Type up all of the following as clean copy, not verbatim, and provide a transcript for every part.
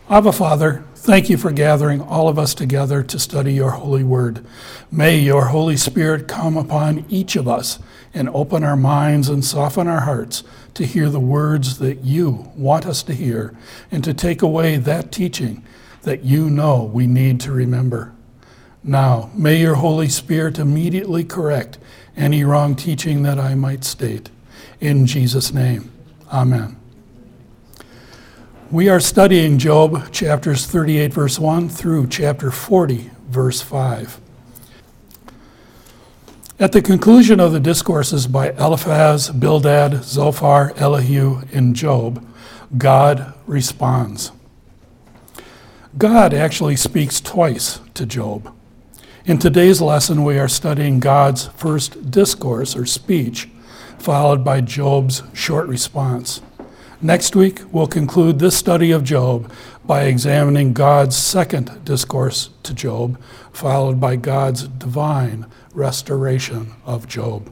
Abba, Father, thank you for gathering all of us together to study your holy word. May your Holy Spirit come upon each of us and open our minds and soften our hearts to hear the words that you want us to hear and to take away that teaching that you know we need to remember. Now, may your Holy Spirit immediately correct any wrong teaching that I might state. In Jesus' name, amen. We are studying Job chapters 38 verse 1 through chapter 40 verse 5. At the conclusion of the discourses by Eliphaz, Bildad, Zophar, Elihu, and Job, God responds. God actually speaks twice to Job. In today's lesson, we are studying God's first discourse or speech, followed by Job's short response. Next week, we'll conclude this study of Job by examining God's second discourse to Job, followed by God's divine restoration of Job.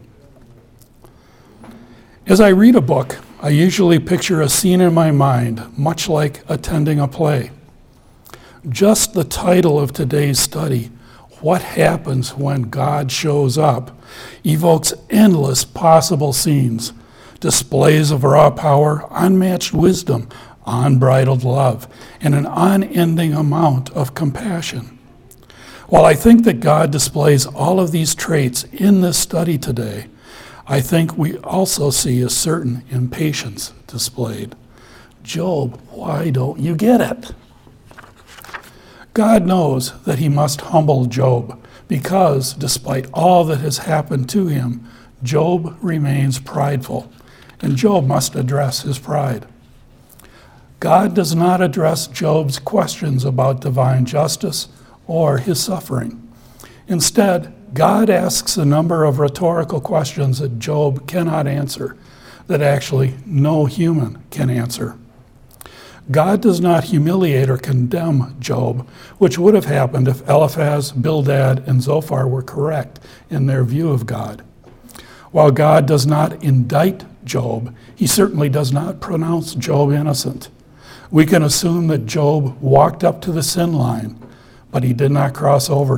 As I read a book, I usually picture a scene in my mind, much like attending a play. Just the title of today's study, What Happens When God Shows Up, evokes endless possible scenes. Displays of raw power, unmatched wisdom, unbridled love, and an unending amount of compassion. While I think that God displays all of these traits in this study today, I think we also see a certain impatience displayed. Job, why don't you get it? God knows that he must humble Job because, despite all that has happened to him, Job remains prideful. And Job must address his pride. God does not address Job's questions about divine justice or his suffering. Instead, God asks a number of rhetorical questions that Job cannot answer, that actually no human can answer. God does not humiliate or condemn Job, which would have happened if Eliphaz, Bildad, and Zophar were correct in their view of God. While God does not indict Job, he certainly does not pronounce Job innocent. We can assume that Job walked up to the sin line, but he did not cross over.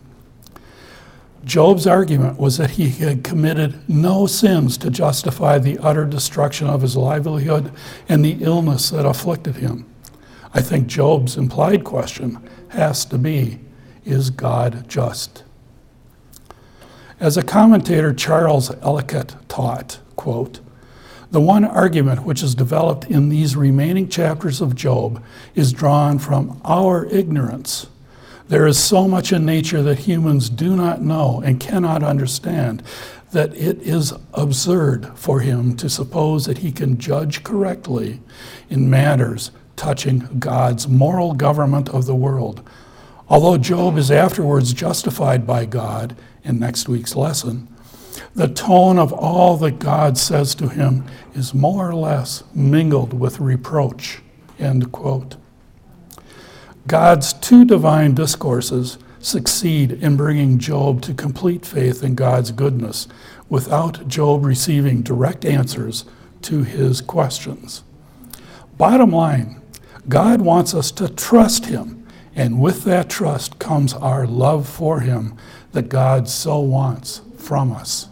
Job's argument was that he had committed no sins to justify the utter destruction of his livelihood and the illness that afflicted him. I think Job's implied question has to be, is God just? As a commentator, Charles Ellicott taught, quote, "The one argument which is developed in these remaining chapters of Job is drawn from our ignorance. There is so much in nature that humans do not know and cannot understand that it is absurd for him to suppose that he can judge correctly in matters touching God's moral government of the world. Although Job is afterwards justified by God in next week's lesson, the tone of all that God says to him is more or less mingled with reproach," end quote. God's two divine discourses succeed in bringing Job to complete faith in God's goodness without Job receiving direct answers to his questions. Bottom line, God wants us to trust him, and with that trust comes our love for him that God so wants from us.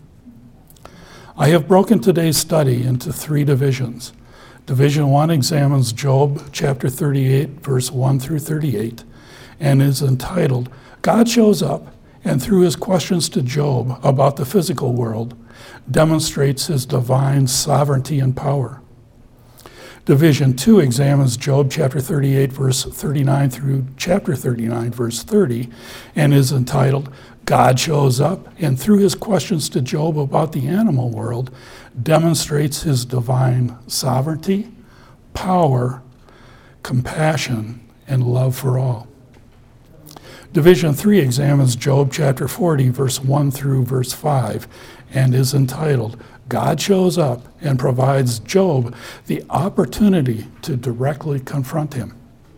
I have broken today's study into three divisions. Division 1 examines Job chapter 38, verse 1 through 38, and is entitled, God Shows Up, and through his questions to Job about the physical world, demonstrates his divine sovereignty and power. Division 2 examines Job chapter 38, verse 39 through chapter 39, verse 30, and is entitled, God Shows Up, and through his questions to Job about the animal world, demonstrates his divine sovereignty, power, compassion, and love for all. Division 3 examines Job chapter 40, verse 1 through verse 5, and is entitled, God Shows Up and provides Job the opportunity to directly confront him.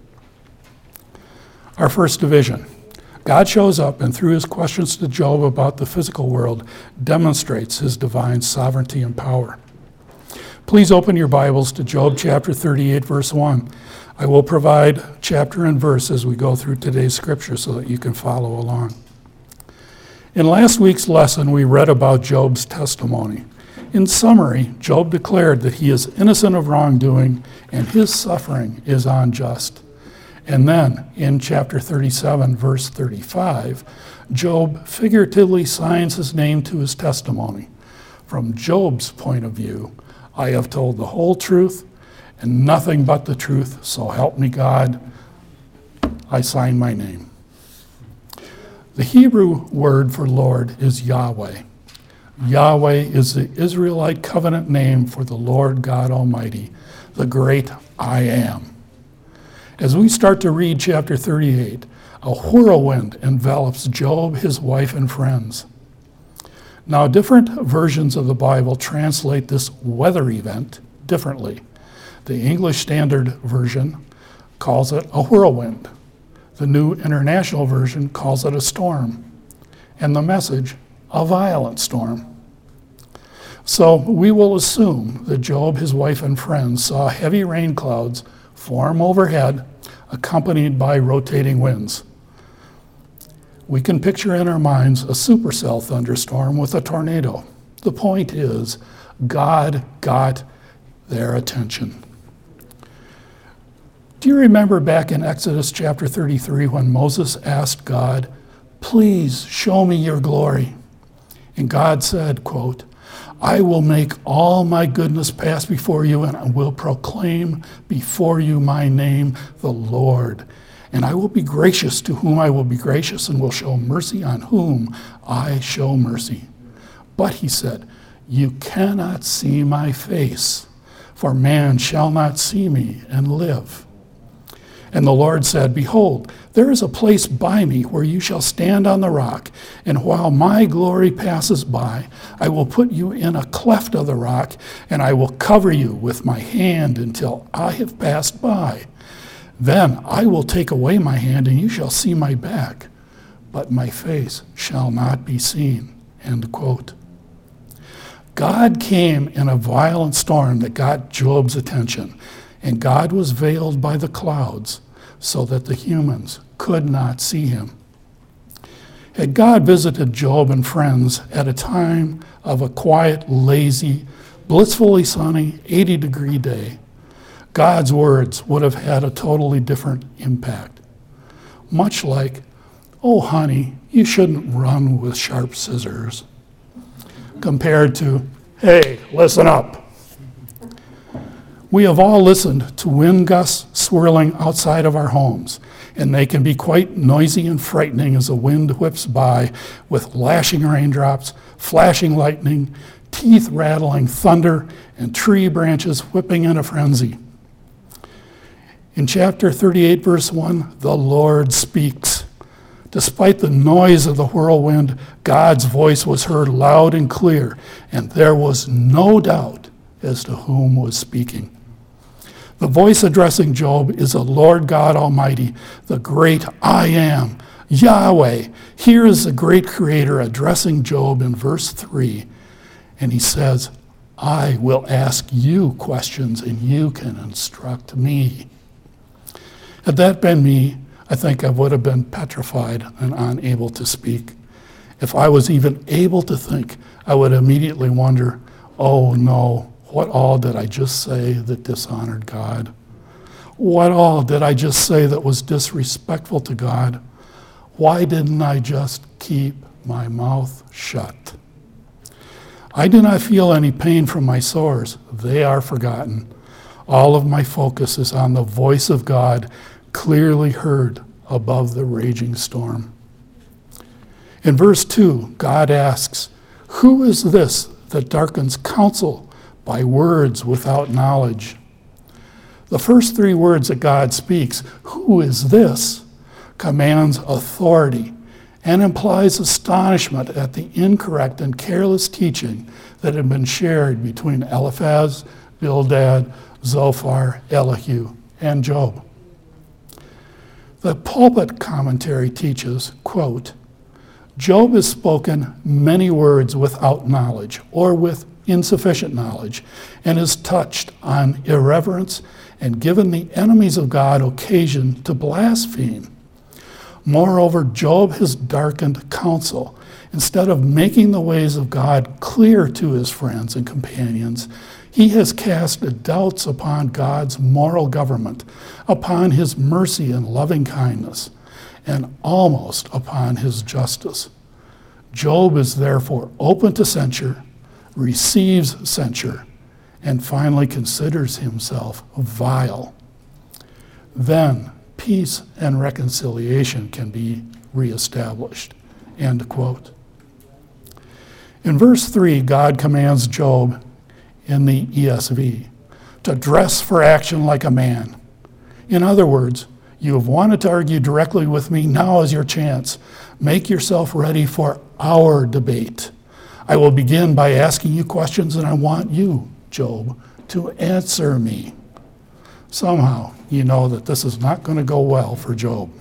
Our first division. God shows up and through his questions to Job about the physical world demonstrates his divine sovereignty and power. Please open your Bibles to Job chapter 38, verse 1. I will provide chapter and verse as we go through today's scripture so that you can follow along. In last week's lesson, we read about Job's testimony. In summary, Job declared that he is innocent of wrongdoing and his suffering is unjust. And then, in chapter 37, verse 35, Job figuratively signs his name to his testimony. From Job's point of view, I have told the whole truth and nothing but the truth, so help me God. I sign my name. The Hebrew word for Lord is Yahweh. Yahweh is the Israelite covenant name for the Lord God Almighty, the great I Am. As we start to read chapter 38, a whirlwind envelops Job, his wife, and friends. Now, different versions of the Bible translate this weather event differently. The English Standard Version calls it a whirlwind. The New International Version calls it a storm. And the Message, a violent storm. So we will assume that Job, his wife, and friends saw heavy rain clouds form overhead, accompanied by rotating winds. We can picture in our minds a supercell thunderstorm with a tornado. The point is, God got their attention. Do you remember back in Exodus chapter 33 when Moses asked God, "Please show me your glory"? And God said, quote, "I will make all my goodness pass before you, and I will proclaim before you my name, the Lord. And I will be gracious to whom I will be gracious, and will show mercy on whom I show mercy." But he said, "You cannot see my face, for man shall not see me and live." And the Lord said, "Behold, there is a place by me where you shall stand on the rock, and while my glory passes by, I will put you in a cleft of the rock, and I will cover you with my hand until I have passed by. Then I will take away my hand, and you shall see my back, but my face shall not be seen." End quote. God came in a violent storm that got Job's attention, and God was veiled by the clouds so that the humans could not see him. Had God visited Job and friends at a time of a quiet, lazy, blissfully sunny 80-degree day, God's words would have had a totally different impact. Much like, "Oh, honey, you shouldn't run with sharp scissors," compared to, "Hey, listen up." We have all listened to wind gusts swirling outside of our homes, and they can be quite noisy and frightening as the wind whips by with lashing raindrops, flashing lightning, teeth-rattling thunder, and tree branches whipping in a frenzy. In chapter 38, verse 1, the Lord speaks. Despite the noise of the whirlwind, God's voice was heard loud and clear, and there was no doubt as to whom was speaking. The voice addressing Job is the Lord God Almighty, the great I Am, Yahweh. Here is the great Creator addressing Job in verse 3, and he says, "I will ask you questions, and you can instruct me." Had that been me, I think I would have been petrified and unable to speak. If I was even able to think, I would immediately wonder, oh no, what all did I just say that dishonored God? What all did I just say that was disrespectful to God? Why didn't I just keep my mouth shut? I do not feel any pain from my sores. They are forgotten. All of my focus is on the voice of God, clearly heard above the raging storm. In verse 2, God asks, "Who is this that darkens counsel by words without knowledge?" The first three words that God speaks, "Who is this?" commands authority and implies astonishment at the incorrect and careless teaching that had been shared between Eliphaz, Bildad, Zophar, Elihu, and Job. The pulpit commentary teaches, quote, "Job has spoken many words without knowledge or with insufficient knowledge and is touched on irreverence and given the enemies of God occasion to blaspheme. Moreover, Job has darkened counsel. Instead of making the ways of God clear to his friends and companions, he has cast doubts upon God's moral government, upon his mercy and loving kindness, and almost upon his justice. Job is therefore open to censure, receives censure, and finally considers himself vile. Then peace and reconciliation can be reestablished. End quote. In verse 3, God commands Job in the ESV to dress for action like a man. In other words, you have wanted to argue directly with me, now is your chance. Make yourself ready for our debate. I will begin by asking you questions, and I want you, Job, to answer me. Somehow, you know that this is not going to go well for Job.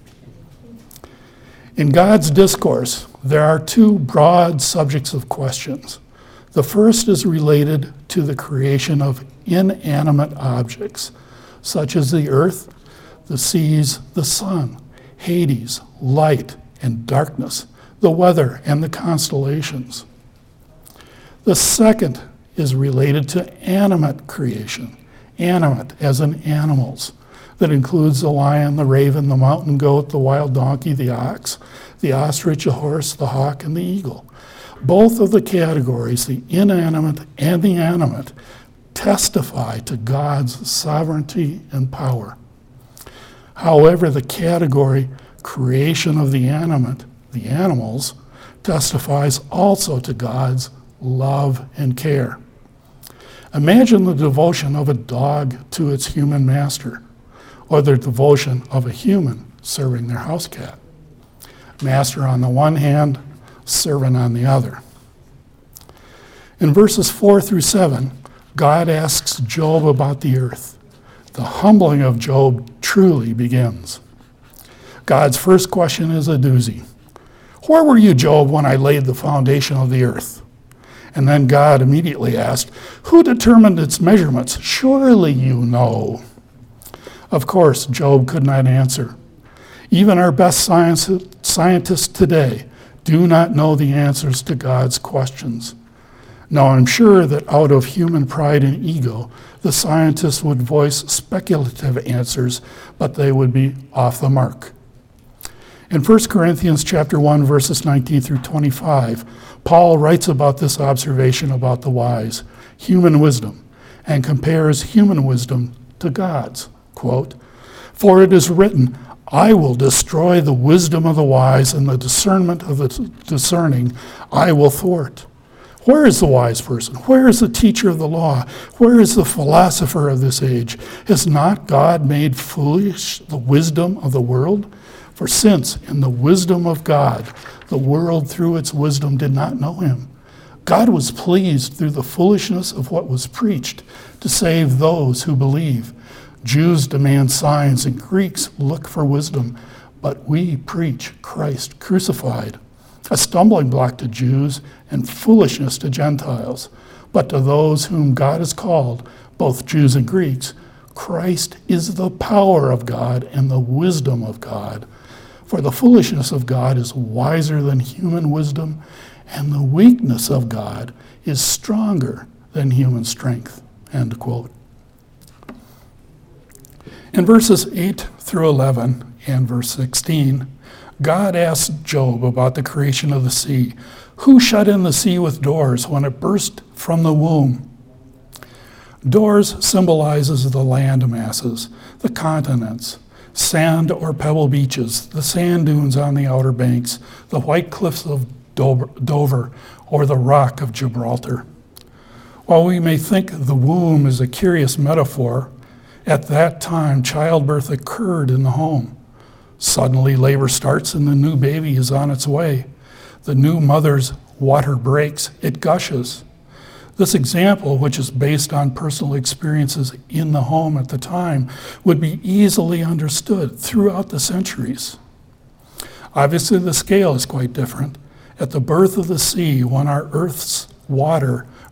In God's discourse, there are two broad subjects of questions. The first is related to the creation of inanimate objects, such as the earth, the seas, the sun, Hades, light and darkness, the weather and the constellations. The second is related to animate creation, animate as in animals. That includes the lion, the raven, the mountain goat, the wild donkey, the ox, the ostrich, the horse, the hawk, and the eagle. Both of the categories, the inanimate and the animate, testify to God's sovereignty and power. However, the category creation of the animate, the animals, testifies also to God's love and care. Imagine the devotion of a dog to its human master, or the devotion of a human serving their house cat. Master on the one hand, servant on the other. In verses 4 through 7, God asks Job about the earth. The humbling of Job truly begins. God's first question is a doozy. Where were you, Job, when I laid the foundation of the earth? And then God immediately asked, who determined its measurements? Surely you know. Of course, Job could not answer. Even our best scientists today do not know the answers to God's questions. Now, I'm sure that out of human pride and ego, the scientists would voice speculative answers, but they would be off the mark. In 1 Corinthians chapter 1, verses 19 through 25, Paul writes about this observation about the wise, human wisdom, and compares human wisdom to God's. Quote, for it is written, I will destroy the wisdom of the wise, and the discernment of the discerning I will thwart. Where is the wise person? Where is the teacher of the law? Where is the philosopher of this age? Has not God made foolish the wisdom of the world? For since in the wisdom of God, the world through its wisdom did not know him, God was pleased through the foolishness of what was preached to save those who believe. Jews demand signs and Greeks look for wisdom, but we preach Christ crucified, a stumbling block to Jews and foolishness to Gentiles. But to those whom God has called, both Jews and Greeks, Christ is the power of God and the wisdom of God. For the foolishness of God is wiser than human wisdom, and the weakness of God is stronger than human strength. End quote. In verses 8 through 11 and verse 16, God asks Job about the creation of the sea. Who shut in the sea with doors when it burst from the womb? Doors symbolizes the land masses, the continents, sand or pebble beaches, the sand dunes on the outer banks, the white cliffs of Dover, or the rock of Gibraltar. While we may think the womb is a curious metaphor, at that time childbirth occurred in the home. Suddenly labor starts and the new baby is on its way. The new mother's water breaks, it gushes. This example, which is based on personal experiences in the home at the time, would be easily understood throughout the centuries. Obviously, the scale is quite different. At the birth of the sea, when our earth's water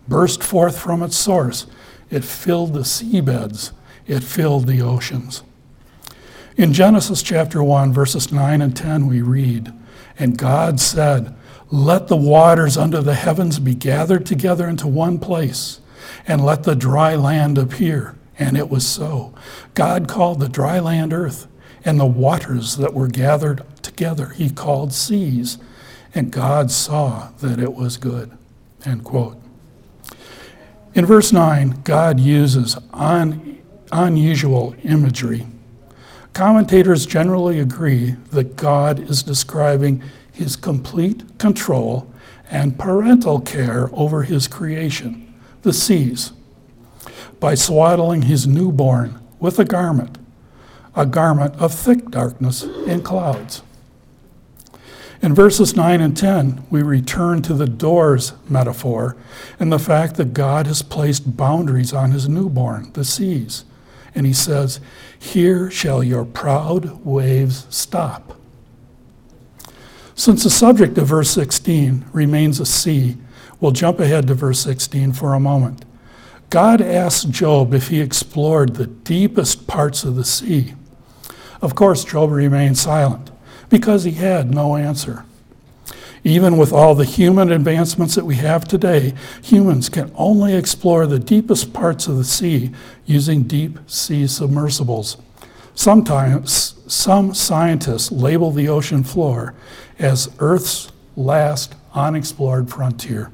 burst forth from its source. It filled the seabeds. It filled the oceans. In Genesis chapter 1, verses 9 and 10, we read, "And God said, let the waters under the heavens be gathered together into one place, and let the dry land appear. And it was so. God called the dry land earth, and the waters that were gathered together he called seas. And God saw that it was good." End quote. In verse 9, God uses unusual imagery. Commentators generally agree that God is describing his complete control and parental care over his creation, the seas, by swaddling his newborn with a garment of thick darkness and clouds. In verses 9 and 10, we return to the doors metaphor and the fact that God has placed boundaries on his newborn, the seas. And he says, "Here shall your proud waves stop." Since the subject of verse 16 remains a sea, we'll jump ahead to verse 16 for a moment. God asked Job if he explored the deepest parts of the sea. Of course, Job remained silent because he had no answer. Even with all the human advancements that we have today, humans can only explore the deepest parts of the sea using deep sea submersibles. Sometimes, some scientists label the ocean floor as Earth's last unexplored frontier.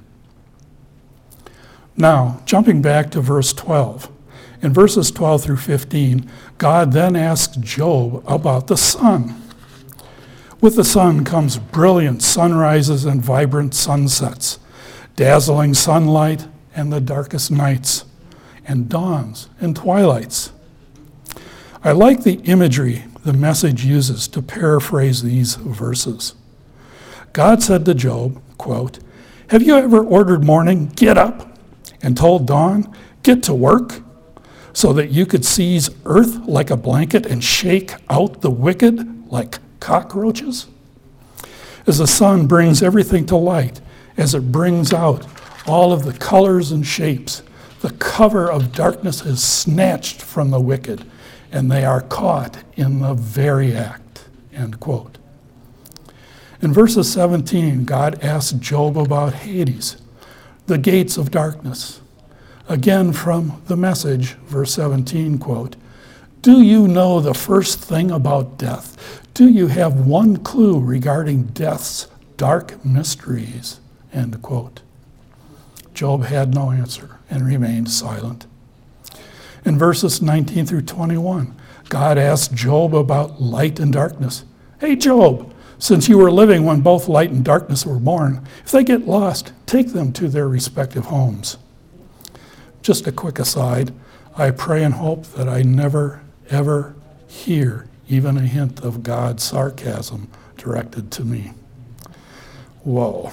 Now, jumping back to verse 12. In verses 12 through 15, God then asks Job about the sun. With the sun comes brilliant sunrises and vibrant sunsets, dazzling sunlight and the darkest nights, and dawns and twilights. I like the imagery the Message uses to paraphrase these verses. God said to Job, quote, "Have you ever ordered morning, get up, and told dawn, get to work, so that you could seize earth like a blanket and shake out the wicked like cockroaches? As the sun brings everything to light, as it brings out all of the colors and shapes, the cover of darkness is snatched from the wicked, and they are caught in the very act." End quote. In verses 17, God asked Job about Hades, the gates of darkness. Again from the Message, verse 17, quote, "Do you know the first thing about death? Do you have one clue regarding death's dark mysteries?" End quote. Job had no answer and remained silent. In verses 19 through 21, God asked Job about light and darkness. "Hey, Job, since you were living when both light and darkness were born, if they get lost, take them to their respective homes." Just a quick aside, I pray and hope that I never, ever hear even a hint of God's sarcasm directed to me. Whoa.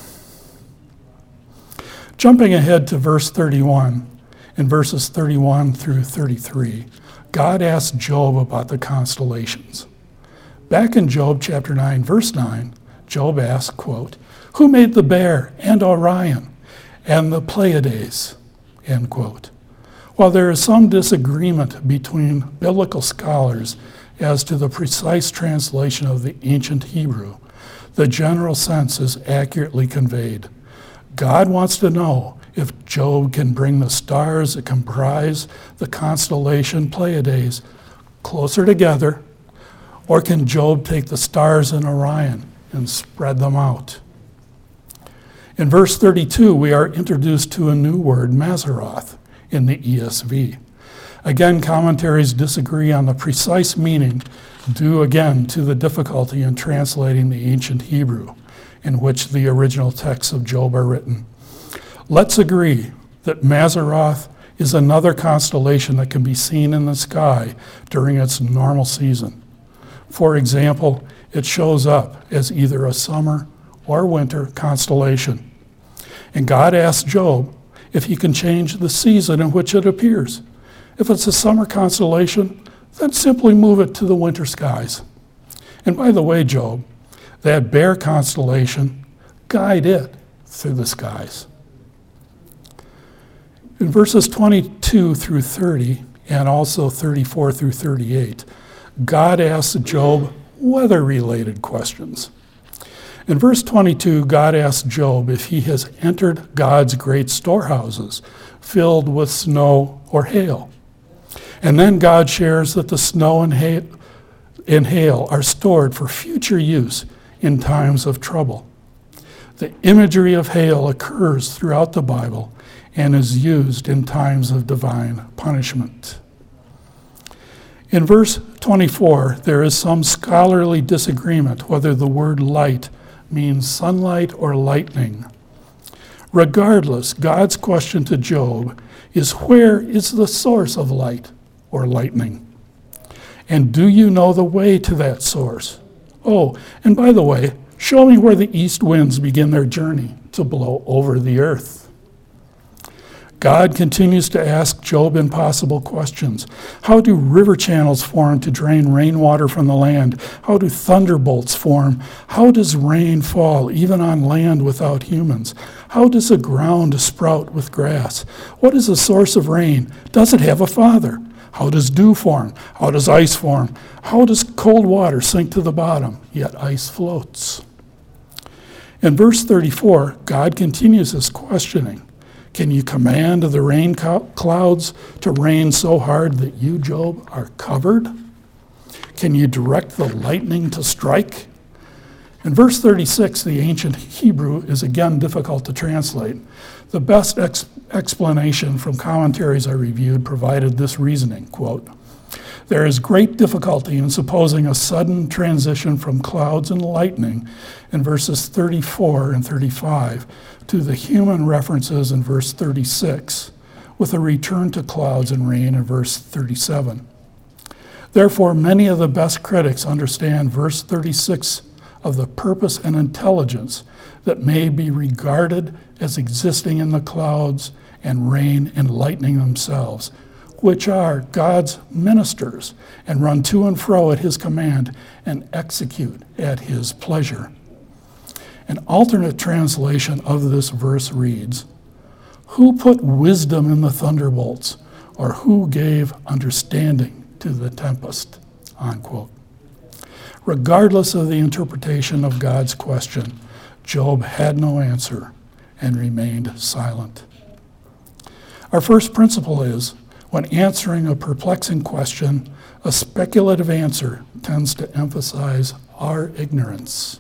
Jumping ahead to verse 31, in verses 31 through 33, God asked Job about the constellations. Back in Job chapter 9, verse 9, Job asked, quote, "Who made the Bear and Orion and the Pleiades?" End quote. While there is some disagreement between biblical scholars as to the precise translation of the ancient Hebrew, the general sense is accurately conveyed. God wants to know if Job can bring the stars that comprise the constellation Pleiades closer together, or can Job take the stars in Orion and spread them out? In verse 32, we are introduced to a new word, Mazaroth, in the ESV. Again, commentaries disagree on the precise meaning, due again to the difficulty in translating the ancient Hebrew, in which the original texts of Job are written. Let's agree that Mazaroth is another constellation that can be seen in the sky during its normal season. For example, it shows up as either a summer or winter constellation. And God asked Job if he can change the season in which it appears. If it's a summer constellation, then simply move it to the winter skies. And by the way, Job, that Bear constellation, guide it through the skies. In verses 22 through 30, and also 34 through 38, God asks Job weather-related questions. In verse 22, God asks Job if he has entered God's great storehouses filled with snow or hail. And then God shares that the snow and hail are stored for future use in times of trouble. The imagery of hail occurs throughout the Bible and is used in times of divine punishment. In verse 24, there is some scholarly disagreement whether the word light means sunlight or lightning. Regardless, God's question to Job is, where is the source of light or lightning? And do you know the way to that source? Oh, and by the way, show me where the east winds begin their journey to blow over the earth. God continues to ask Job impossible questions. How do river channels form to drain rainwater from the land? How do thunderbolts form? How does rain fall even on land without humans? How does the ground sprout with grass? What is the source of rain? Does it have a father? How does dew form? How does ice form? How does cold water sink to the bottom, yet ice floats? In verse 34, God continues his questioning. Can you command the rain clouds to rain so hard that you, Job, are covered? Can you direct the lightning to strike? In verse 36, the ancient Hebrew is again difficult to translate. The best explanation from commentaries I reviewed provided this reasoning, quote, there is great difficulty in supposing a sudden transition from clouds and lightning in verses 34 and 35 to the human references in verse 36, with a return to clouds and rain in verse 37. Therefore, many of the best critics understand verse 36 of the purpose and intelligence that may be regarded as existing in the clouds and rain and lightning themselves, which are God's ministers and run to and fro at his command and execute at his pleasure. An alternate translation of this verse reads, who put wisdom in the thunderbolts, or who gave understanding to the tempest, unquote. Regardless of the interpretation of God's question, Job had no answer and remained silent. Our first principle is, when answering a perplexing question, a speculative answer tends to emphasize our ignorance.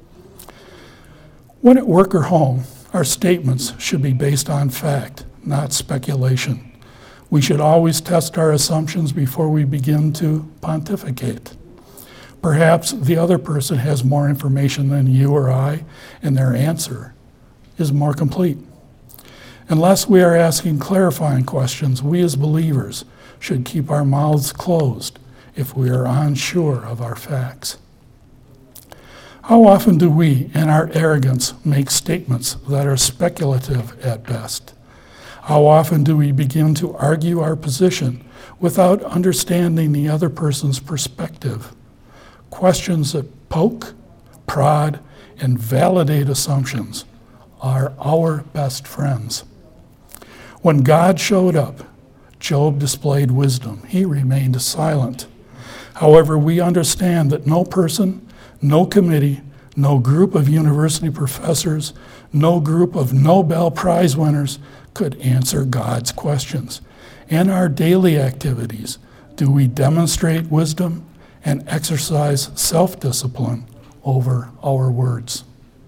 When at work or home, our statements should be based on fact, not speculation. We should always test our assumptions before we begin to pontificate. Perhaps the other person has more information than you or I, and their answer is more complete. Unless we are asking clarifying questions, we as believers should keep our mouths closed if we are unsure of our facts. How often do we, in our arrogance, make statements that are speculative at best? How often do we begin to argue our position without understanding the other person's perspective? Questions that poke, prod, and validate assumptions are our best friends. When God showed up, Job displayed wisdom. He remained silent. However, we understand that no person, no committee, no group of university professors, no group of Nobel Prize winners could answer God's questions. In our daily activities, do we demonstrate wisdom and exercise self-discipline over our words?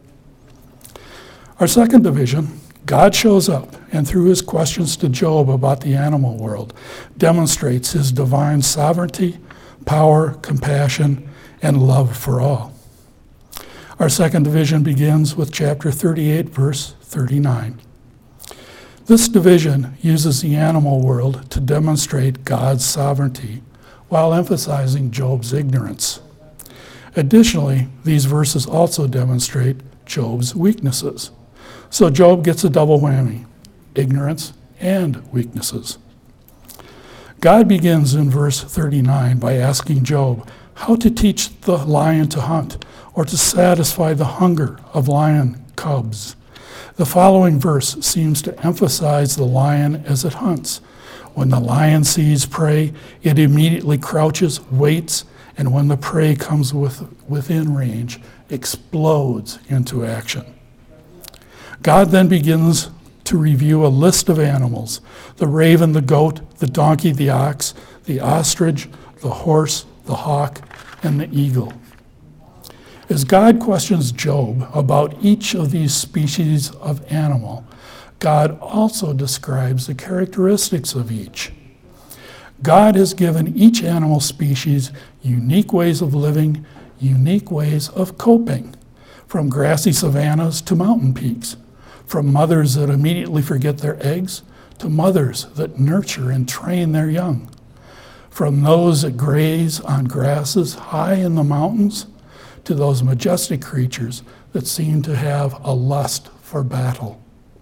Our second division, God shows up and through his questions to Job about the animal world, demonstrates his divine sovereignty, power, compassion, and love for all. Our second division begins with chapter 38, verse 39. This division uses the animal world to demonstrate God's sovereignty while emphasizing Job's ignorance. Additionally, these verses also demonstrate Job's weaknesses. So Job gets a double whammy, ignorance and weaknesses. God begins in verse 39 by asking Job how to teach the lion to hunt or to satisfy the hunger of lion cubs. The following verse seems to emphasize the lion as it hunts. When the lion sees prey, it immediately crouches, waits, and when the prey comes within range, explodes into action. God then begins to review a list of animals: the raven, the goat, the donkey, the ox, the ostrich, the horse, the hawk, and the eagle. As God questions Job about each of these species of animal, God also describes the characteristics of each. God has given each animal species unique ways of living, unique ways of coping, from grassy savannas to mountain peaks, from mothers that immediately forget their eggs to mothers that nurture and train their young, from those that graze on grasses high in the mountains to those majestic creatures that seem to have a lust for battle.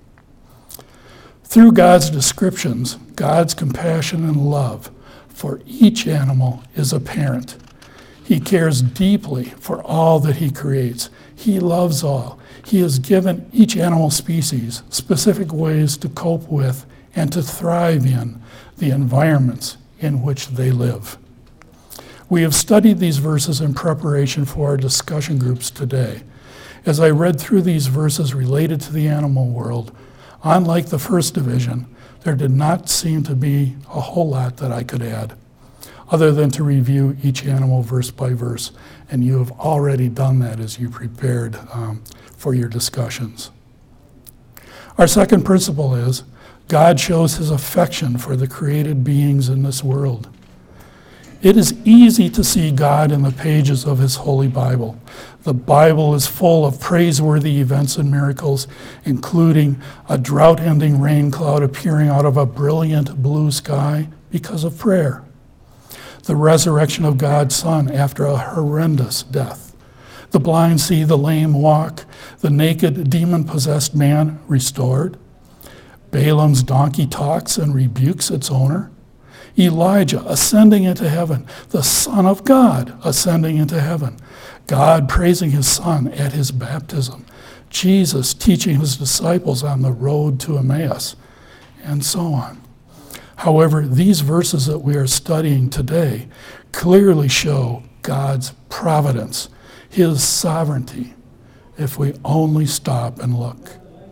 Through God's descriptions, God's compassion and love for each animal is apparent. He cares deeply for all that he creates. He loves all. He has given each animal species specific ways to cope with and to thrive in the environments in which they live. We have studied these verses in preparation for our discussion groups today. As I read through these verses related to the animal world, unlike the first division, there did not seem to be a whole lot that I could add, other than to review each animal verse by verse, and you have already done that as you prepared for your discussions. Our second principle is God shows his affection for the created beings in this world. It is easy to see God in the pages of his holy Bible. The Bible is full of praiseworthy events and miracles, including a drought-ending rain cloud appearing out of a brilliant blue sky because of prayer, the resurrection of God's Son after a horrendous death, the blind see, the lame walk, the naked demon-possessed man restored, Balaam's donkey talks and rebukes its owner, Elijah ascending into heaven, the Son of God ascending into heaven, God praising his Son at his baptism, Jesus teaching his disciples on the road to Emmaus, and so on. However, these verses that we are studying today clearly show God's providence, his sovereignty, if we only stop and look.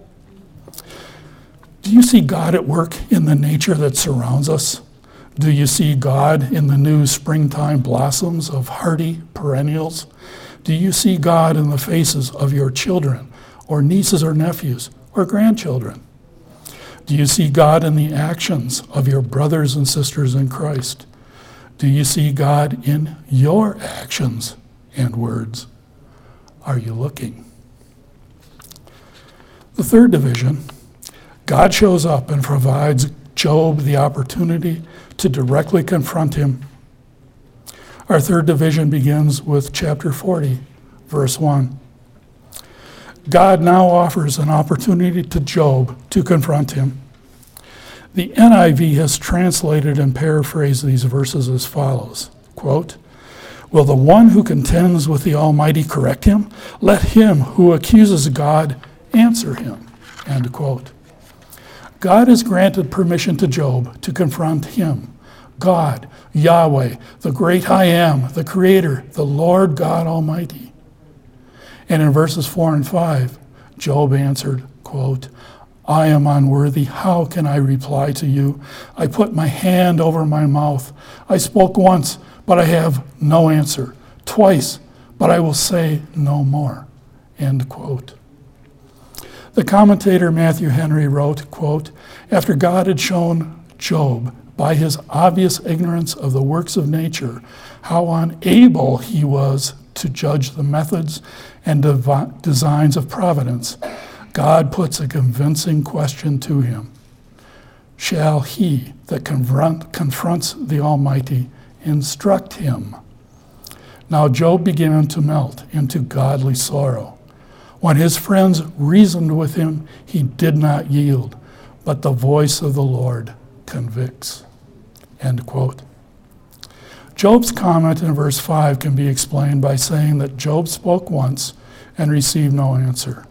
Do you see God at work in the nature that surrounds us? Do you see God in the new springtime blossoms of hardy perennials? Do you see God in the faces of your children, or nieces or nephews, or grandchildren? Do you see God in the actions of your brothers and sisters in Christ? Do you see God in your actions and words? Are you looking? The third division, God shows up and provides Job the opportunity to directly confront him. Our third division begins with chapter 40, verse 1. God now offers an opportunity to Job to confront him. The NIV has translated and paraphrased these verses as follows, quote, "Will the one who contends with the Almighty correct him? Let him who accuses God answer him," end quote. God has granted permission to Job to confront him, God, Yahweh, the great I Am, the Creator, the Lord God Almighty. And in verses 4 and 5, Job answered, quote, "I am unworthy. How can I reply to you? I put my hand over my mouth. I spoke once, but I have no answer. Twice, but I will say no more," end quote. The commentator Matthew Henry wrote, quote, "After God had shown Job, by his obvious ignorance of the works of nature, how unable he was to judge the methods and designs of providence, God puts a convincing question to him. Shall he that confronts the Almighty instruct him? Now Job began to melt into godly sorrow. When his friends reasoned with him, he did not yield, but the voice of the Lord convicts," end quote. Job's comment in verse 5 can be explained by saying that Job spoke once and received no answer.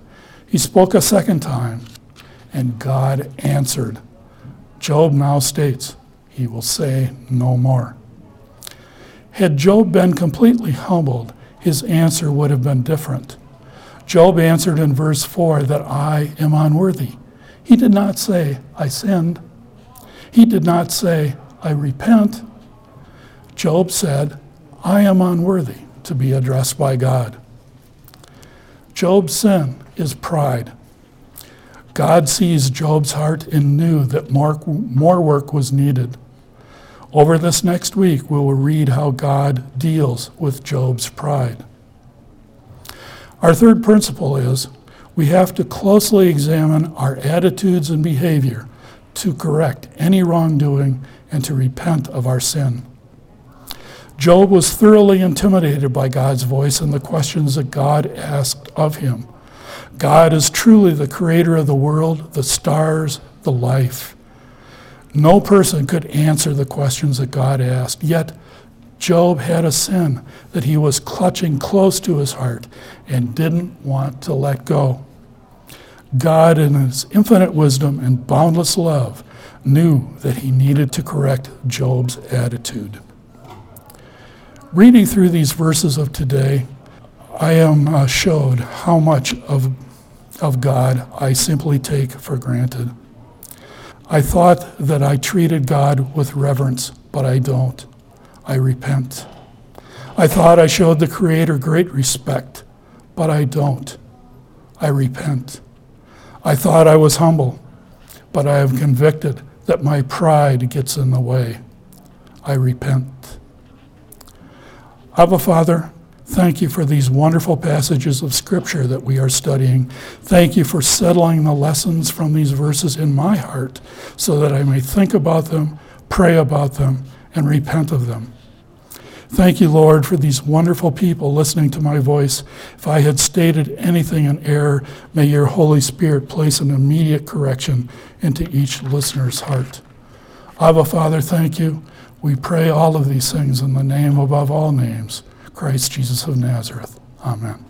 He spoke a second time, and God answered. Job now states he will say no more. Had Job been completely humbled, his answer would have been different. Job answered in verse 4 that I am unworthy. He did not say, I sinned. He did not say, I repent. Job said, I am unworthy to be addressed by God. Job's sin is pride. God sees Job's heart and knew that more work was needed. Over this next week, we will read how God deals with Job's pride. Our third principle is we have to closely examine our attitudes and behavior to correct any wrongdoing and to repent of our sin. Job was thoroughly intimidated by God's voice and the questions that God asked of him. God is truly the creator of the world, the stars, the life. No person could answer the questions that God asked, yet Job had a sin that he was clutching close to his heart and didn't want to let go. God, in his infinite wisdom and boundless love, knew that he needed to correct Job's attitude. Reading through these verses of today, I am showed how much of God I simply take for granted. I thought that I treated God with reverence, but I don't. I repent. I thought I showed the Creator great respect, but I don't. I repent. I thought I was humble, but I am convicted that my pride gets in the way. I repent. Abba, Father, thank you for these wonderful passages of Scripture that we are studying. Thank you for settling the lessons from these verses in my heart so that I may think about them, pray about them, and repent of them. Thank you, Lord, for these wonderful people listening to my voice. If I had stated anything in error, may your Holy Spirit place an immediate correction into each listener's heart. Abba, Father, thank you. We pray all of these things in the name above all names, Christ Jesus of Nazareth. Amen.